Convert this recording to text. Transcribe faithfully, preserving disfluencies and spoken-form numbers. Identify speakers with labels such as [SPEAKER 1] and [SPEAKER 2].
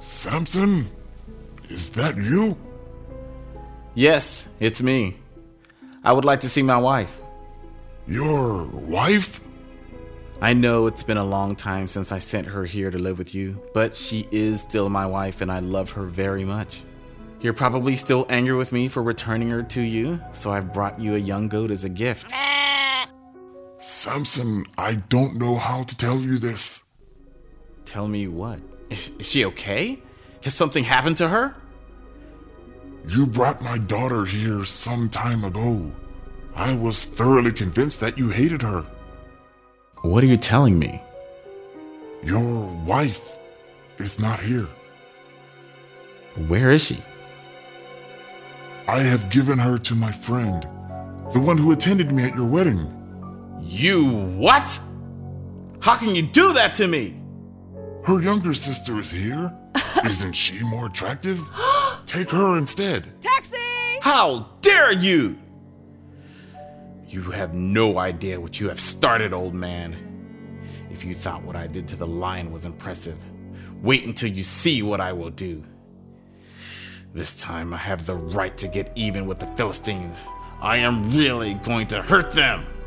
[SPEAKER 1] Samson? Is that you?
[SPEAKER 2] Yes, it's me. I would like to see my wife.
[SPEAKER 1] Your wife?
[SPEAKER 2] I know it's been a long time since I sent her here to live with you, but she is still my wife and I love her very much. You're probably still angry with me for returning her to you, so I've brought you a young goat as a gift.
[SPEAKER 1] Samson, I don't know how to tell you this.
[SPEAKER 2] Tell me what? Is, is she okay? Has something happened to her?
[SPEAKER 1] You brought my daughter here some time ago. I was thoroughly convinced that you hated her.
[SPEAKER 2] What are you telling me?
[SPEAKER 1] Your wife is not here.
[SPEAKER 2] Where is she?
[SPEAKER 1] I have given her to my friend, the one who attended me at your wedding.
[SPEAKER 2] You what? How can you do that to me?
[SPEAKER 1] Her younger sister is here. Isn't she more attractive? Take her instead.
[SPEAKER 3] Taxi!
[SPEAKER 2] How dare you? You have no idea what you have started, old man. If you thought what I did to the lion was impressive, wait until you see what I will do. This time I have the right to get even with the Philistines. I am really going to hurt them.